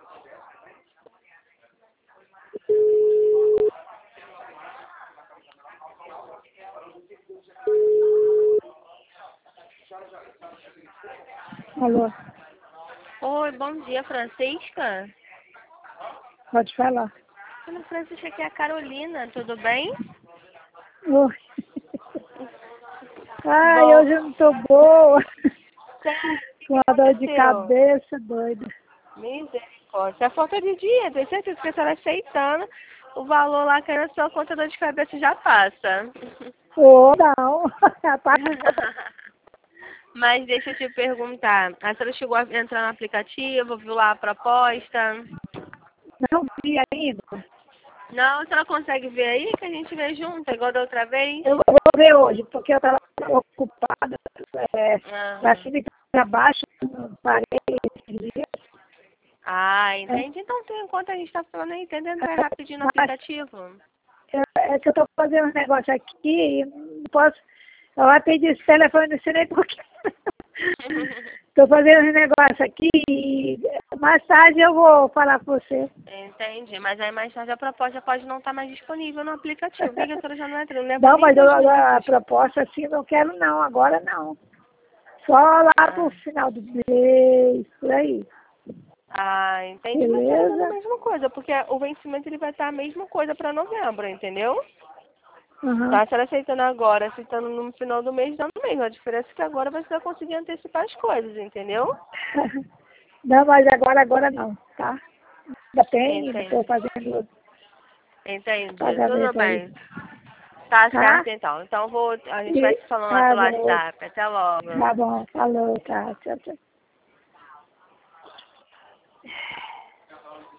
Alô, Oi, bom dia, Francisca. pode falar. Ana Francisca, aqui é a Carolina, tudo bem? Oi. Ai, Bom, hoje eu não tô boa. sério, o Com que a dor de aconteceu? cabeça, doida. Misericórdia. É falta de dia, tenho certeza que a senhora aceitando o valor lá que na sua conta dor de cabeça já passa. Ô, não. Tá. Mas deixa eu te perguntar, a senhora chegou a entrar no aplicativo, viu lá a proposta? Não vi ainda. Não, a senhora consegue ver aí que a gente vê junto, igual da outra vez? Eu vou ver hoje, porque eu estava ocupada. Pra Aham. cima e pra baixo, não parei esses dias. Né? Entendi. Então tem enquanto a gente tá falando aí, tenta entrar rapidinho no Mas aplicativo. é que eu tô fazendo um negócio aqui e não posso. Eu vou pedir esse telefone, não sei nem por quê. Estou fazendo um negócio aqui e mais tarde eu vou falar com você. Entendi, mas aí mais tarde a proposta pode não estar mais disponível no aplicativo. Por que a senhora já não entra? Não leva Não, nem mas 2 minutos. a proposta assim não quero não, agora não. Só lá Ah, pro final do mês, por aí. entendi, mas será a Beleza? mesma coisa, porque o vencimento ele vai estar a mesma coisa para novembro, entendeu? Uhum. Tá, a senhora aceitando agora, aceitando no final do mês, dá no mês. A diferença é que agora você vai conseguir antecipar as coisas, entendeu? Não, mas agora não, tá? Ainda tem, estou Entendi. fazendo Entendi, tudo pagamento aí, bem. Tá tá? certo então. Então a gente vai E se falando lá tá pelo bom, WhatsApp. Até logo. tá bom, falou, tá, tchau, tchau.